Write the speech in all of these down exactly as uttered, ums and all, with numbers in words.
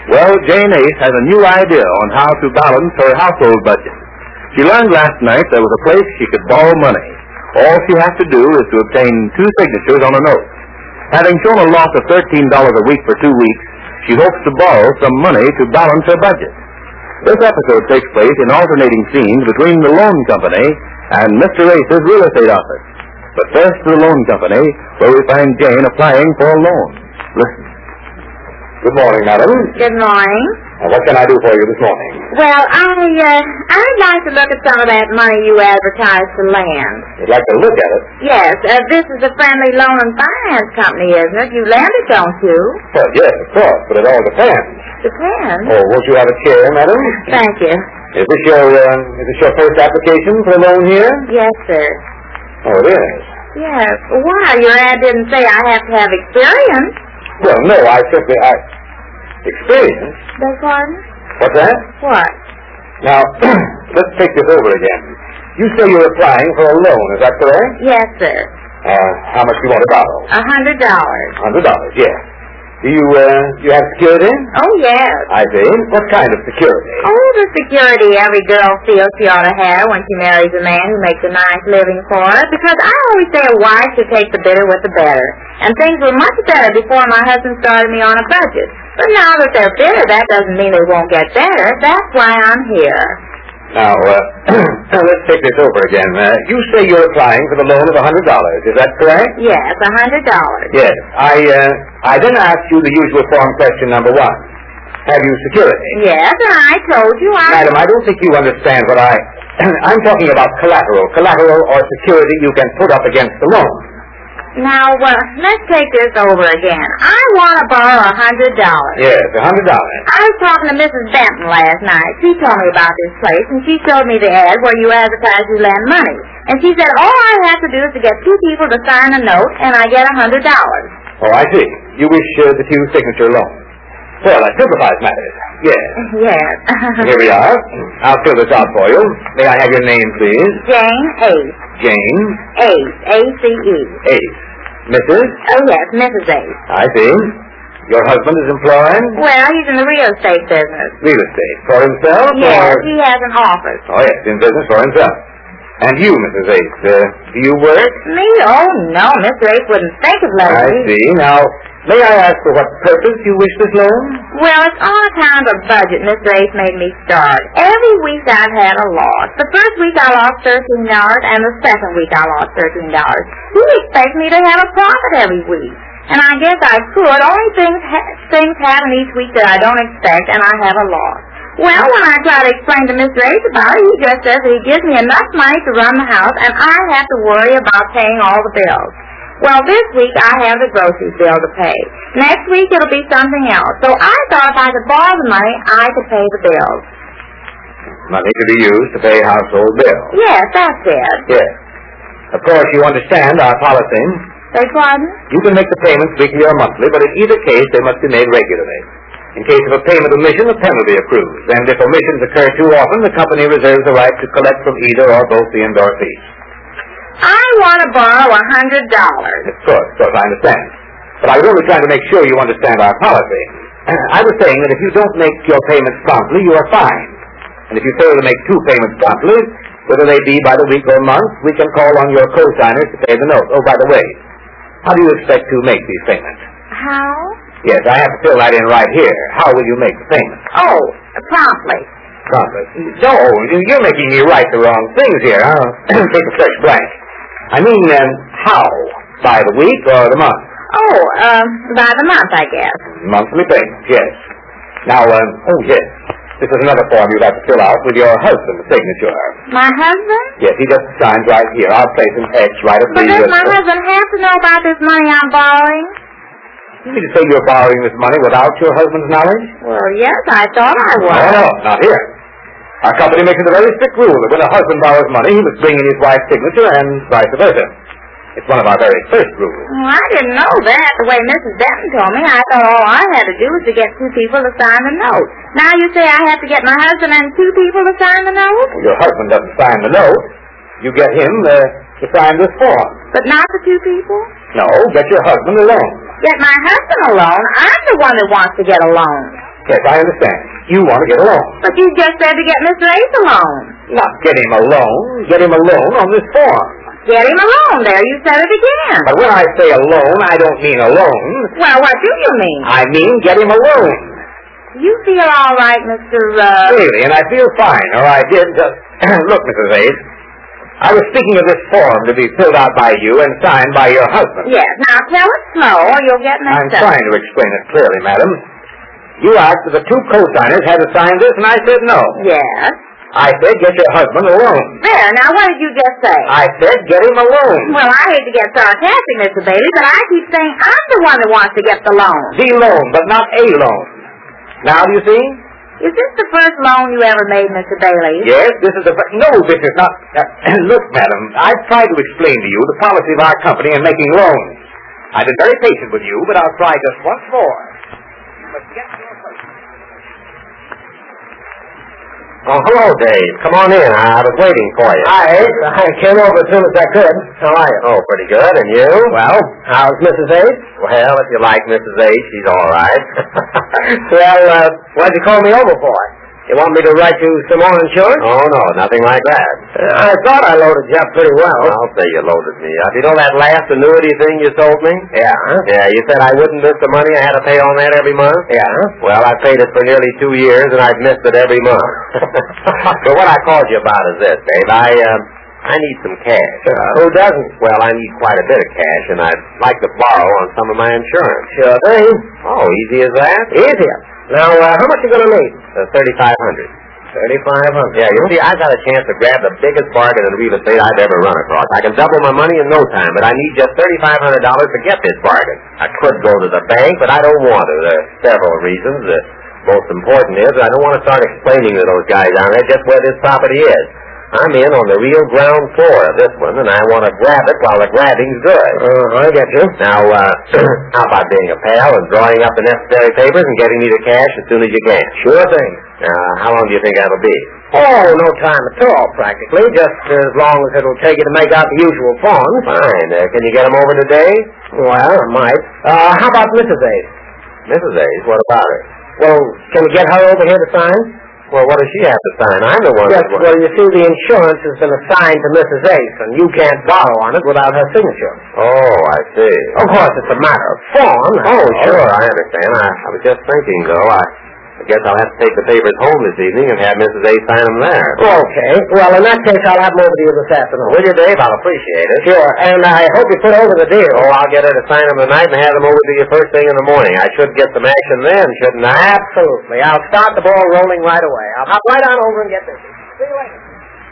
Well, Jane Ace has a new idea on how to balance her household budget. She learned last night there was a place she could borrow money. All she has to do is to obtain two signatures on a note. Having shown a loss of thirteen dollars a week for two weeks, she hopes to borrow some money to balance her budget. This episode takes place in alternating scenes between the loan company and Mister Ace's real estate office. But first to the loan company, where we find Jane applying for a loan. Listen. Good morning, madam. Good morning. Now, what can I do for you this morning? Well, I, uh, I'd like to look at some of that money you advertise for land. You'd like to look at it? Yes, uh, this is a friendly loan and finance company, isn't it? You lend it, don't you? Well, yes, of course, but it all depends. Depends. Oh, won't you have a chair, madam? Thank you. Is this your, uh, is this your first application for a loan here? Yes, sir. Oh, it is? Yes. Why? Your ad didn't say I have to have experience. Well, no, I simply, I... Experience? Beg pardon? What's that? What? Now, let's take this over again. You say you're applying for a loan, is that correct? Yes, sir. Uh, how much do you want to borrow? A hundred dollars. Hundred dollars, yes. Do you, uh, you have security? Oh, yes. I see. What kind of security? Oh, the security every girl feels she ought to have when she marries a man who makes a nice living for her. Because I always say a wife should take the bitter with the better. And things were much better before my husband started me on a budget. But now that they're bitter, that doesn't mean they won't get better. That's why I'm here. Now, uh, let's take this over again. Uh, you say you're applying for the loan of a hundred dollars. Is that correct? Yes, a hundred dollars. Yes. I, uh, I then asked you the usual form question number one. Have you security? Yes, and I told you I... Madam, I don't think you understand what I... I'm talking about collateral. Collateral or security you can put up against the loan. Now, uh, let's take this over again. I want to borrow a hundred dollars. Yes, a hundred dollars. I was talking to Missus Benton last night. She told me about this place, and she showed me the ad where you advertise you lend money. And she said all I have to do is to get two people to sign a note, and I get a hundred dollars. Oh, I see. You wish uh, the two-signature loan. Well, that simplifies matters. Yes. Yes. Here we are. I'll fill this out for you. May I have your name, please? Jane Ace. Jane? Ace. A C E. Ace. Missus? Oh, yes, Missus Ace. I see. Your husband is employed? Well, he's in the real estate business. Real estate. For himself? Yes, or... he has an office. Oh, yes, in business for himself. And you, Missus Ace, uh, do you work? Me? Oh, no, Mister Ace wouldn't think of letting I me. see. Now, may I ask for what purpose you wish this loan? Well, it's on account of a budget Mister Ace made me start. Every week I've had a loss. The first week I lost thirteen dollars, and the second week I lost thirteen dollars. He expects me to have a profit every week. And I guess I could. Only things, ha- things happen each week that I don't expect, and I have a loss. Well, when I try to explain to Mister Ace about it, he just says that he gives me enough money to run the house, and I have to worry about paying all the bills. Well, this week I have the grocery bill to pay. Next week it'll be something else. So I thought if I could borrow the money, I could pay the bills. Money to be used to pay household bills. Yes, that's it. Yes. Of course, you understand our policy. Beg pardon? You can make the payments weekly or monthly, but in either case, they must be made regularly. In case of a payment omission, a penalty accrues, and if omissions occur too often, the company reserves the right to collect from either or both the endorsees. I want to borrow a hundred dollars. Of course, of course, I understand. But I was only trying to make sure you understand our policy. I was saying that if you don't make your payments promptly, you are fined. And if you fail to make two payments promptly, whether they be by the week or month, we can call on your co-signers to pay the note. Oh, by the way, how do you expect to make these payments? How? Yes, I have to fill that in right here. How will you make the payment? Oh, promptly. Promptly. No, you're making me write the wrong things here. I'll take a fresh blank. I mean, um, how? By the week or the month? Oh, um, by the month, I guess. Monthly payments, yes. Now, um, oh, yes. This is another form you'd have to fill out with your husband's signature. My husband? Yes, he just signs right here. I'll place an X right at the... But does my husband have to know about this money I'm borrowing? You mean to say you're borrowing this money without your husband's knowledge? Well, yes, I thought I was. No, no, not here. Our company makes it a very strict rule that when a husband borrows money, he must bring in his wife's signature and vice versa. It's one of our very first rules. Well, I didn't know that the way Missus Benton told me. I thought all I had to do was to get two people to sign the note. Now you say I have to get my husband and two people to sign the note? Well, your husband doesn't sign the note. You get him uh, to sign this form. But not the two people? No, get your husband alone. Get my husband alone? I'm the one that wants to get a loan. Yes, I understand. You want to get a loan. But you just said to get Mister Ace a loan. Not get him a loan. Get him a loan on this form. Get him a loan. There, you said it again. But when I say a loan, I don't mean a loan. Well, what do you mean? I mean get him a loan. You feel all right, Mister Uh... Really, and I feel fine, or I did. Just look, Missus Ace, I was speaking of this form to be filled out by you and signed by your husband. Yes, now tell it slow or you'll get I'm mixed up. trying to explain it clearly, madam. You asked if the two co-signers had to sign this, and I said no. Yes. I said get your husband a loan. There, now what did you just say? I said get him a loan. Well, I hate to get sarcastic, Mister Bailey, but I keep saying I'm the one that wants to get the loan. The loan, but not a loan. Now, do you see? Is this the first loan you ever made, Mister Bailey? Yes, this is the... No, this is not... Uh, look, madam, I've tried to explain to you the policy of our company in making loans. I've been very patient with you, but I'll try just once more. But get your husband. Oh, hello, Dave. Come on in. I was waiting for you. Hi, I came over as soon as I could. How are you? Oh, pretty good. And you? Well, how's Missus Ace? Well, if you like Missus A, she's all right. Well, uh, what'd you call me over for? You want me to write you some more insurance? Oh, no, nothing like that. Uh, I thought I loaded you up pretty well. I'll say you loaded me up. You know that last annuity thing you sold me? Yeah, huh? Yeah, you said I wouldn't miss the money I had to pay on that every month? Yeah. Well, I paid it for nearly two years, and I've missed it every month. But what I called you about is this, Dave. I, uh, I need some cash. Uh, who doesn't? Well, I need quite a bit of cash, and I'd like to borrow on some of my insurance. Sure thing. Oh, easy as that? Easier. Now, uh, how much you going to need? Uh, thirty-five hundred. thirty-five hundred. Yeah, you see, I got a chance to grab the biggest bargain in real estate I've ever run across. I can double my money in no time, but I need just thirty-five hundred dollars to get this bargain. I could go to the bank, but I don't want to. There are several reasons. The most important is I don't want to start explaining to those guys down there just where this property is. I'm in on the real ground floor of this one, and I want to grab it while the grabbing's good. Uh, I get you. Now, uh, how about being a pal and drawing up the necessary papers and getting me the cash as soon as you can? Sure thing. Uh, how long do you think that'll be? Oh, no time at all, practically. Just as long as it'll take you to make out the usual forms. Fine. Uh, can you get them over today? Well, I might. Uh, how about Missus Ace? Missus Ace? What about her? Well, can we get her over here to sign? Well, what does she have to sign? I'm the one Yes, that... well, you see, the insurance has been assigned to Missus Ace, and you can't borrow on it without her signature. Oh, I see. Of course, it's a matter of form. Oh, all. sure, I understand. I, I was just thinking, though, I, I guess I'll have to take the papers home this evening and have Missus A sign them there. Okay. Well, in that case, I'll have them over to you this afternoon. Will you, Dave? I'll appreciate it. Sure, and I hope you put over the deal. Oh, I'll get her to sign them tonight and have them over to you first thing in the morning. I should get some action then, shouldn't I? Absolutely. I'll start the ball rolling right away. I'll hop right on over and get this. See you later.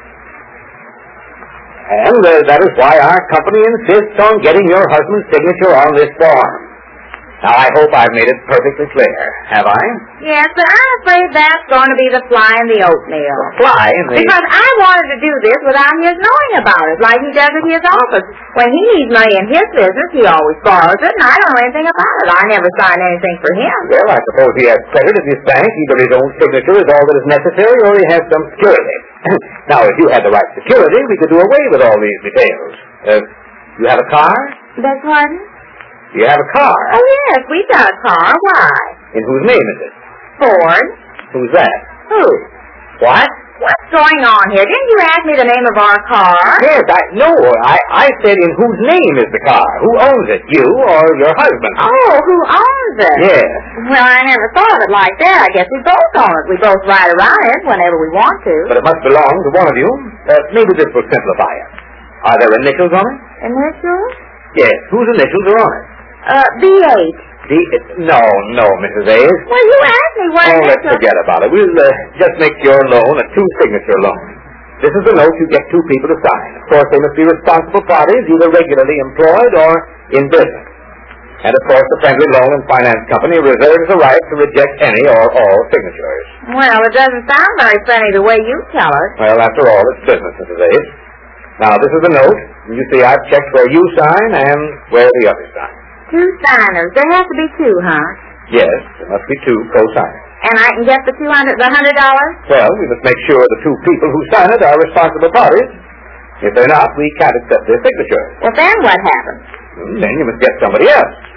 And uh, that is why our company insists on getting your husband's signature on this form. Now, I hope I've made it perfectly clear. Have I? Yes, but I'm afraid that's going to be the fly in the oatmeal. Fly in the... Because I wanted to do this without his knowing about it, like he does at his office. When he needs money in his business, he always borrows it, and I don't know anything about it. I never sign anything for him. Well, I suppose he has credit at this bank. Either his own signature is all that is necessary, or he has some security. Now, if you had the right security, we could do away with all these details. Uh, you have a car? Beg pardon? You have a car? Oh, yes, we've got a car. Why? In whose name is it? Ford. Who's that? Who? What? What's going on here? Didn't you ask me the name of our car? Yes, I no, I, I said in whose name is the car? Who owns it? You or your husband? Oh, who owns it? Yes. Well, I never thought of it like that. I guess we both own it. We both ride around it whenever we want to. But it must belong to one of you. Uh, maybe this will simplify it. Are there initials on it? Initials? Yes. Whose initials are on it? Uh, B eight. The, it, no, no, Missus Ayers. Well, you asked me what Oh, let's initials... forget about it. We'll uh, just make your loan a two-signature loan. This is the note you get two people to sign. Of course, they must be responsible parties, either regularly employed or in business. And, of course, the Friendly Loan and Finance Company reserves the right to reject any or all signatures. Well, it doesn't sound very funny the way you tell it. Well, after all, it's business, Missus Ayers. Now, this is the note. You see, I've checked where you sign and where the others sign. Two signers. There has to be two, huh? Yes, there must be two co-signers. And I can get the two hundred, the hundred dollars? Well, we must make sure the two people who sign it are responsible parties. If they're not, we can't accept their signatures. Well, then what happens? Hmm, Then you must get somebody else.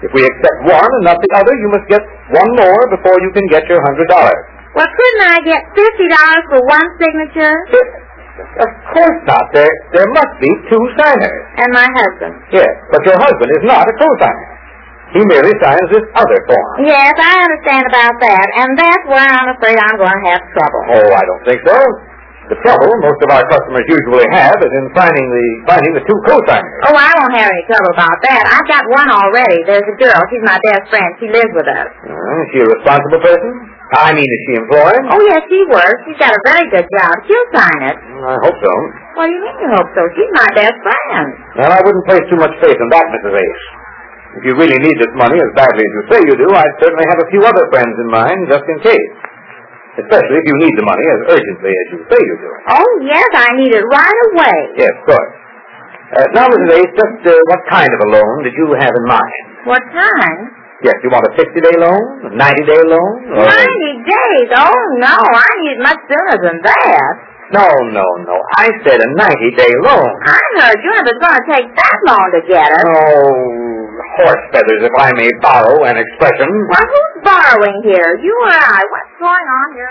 If we accept one and not the other, you must get one more before you can get your hundred dollars. Well, couldn't I get fifty dollars for one signature? Of course not. There, there must be two signers. And my husband. Yes, but your husband is not a co-signer. He merely signs this other form. Yes, I understand about that, and that's where I'm afraid I'm going to have trouble. Oh, I don't think so. The trouble most of our customers usually have is in finding the finding the two co-signers. Oh, I won't have any trouble about that. I've got one already. There's a girl. She's my best friend. She lives with us. Uh, is she a responsible person? I mean, is she employed? Oh, yes, she works. She's got a very good job. She'll sign it. I hope so. What do you mean you hope so? She's my best friend. Well, I wouldn't place too much faith in that, Missus Ace. If you really need this money as badly as you say you do, I'd certainly have a few other friends in mind, just in case. Especially if you need the money as urgently as you say you do. Oh, yes, I need it right away. Yes, of course. Uh, now, Missus Ace, just uh, what kind of a loan did you have in mind? What kind? Yes, you want a sixty-day loan? A ninety-day loan? Or... Ninety days? Oh, no, I need it much sooner than that. No, no, no. I said a ninety-day loan. I heard you, if it's going to take that long to get it. Oh, horse feathers, if I may borrow an expression. Well, who's borrowing here? You or I? What's going on here?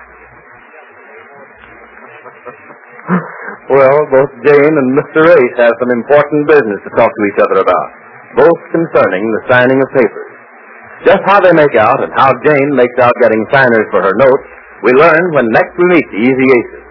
Well, both Jane and Mister Ace have some important business to talk to each other about, both concerning the signing of papers. Just how they make out and how Jane makes out getting signers for her notes, we learn when next we meet the Easy Aces.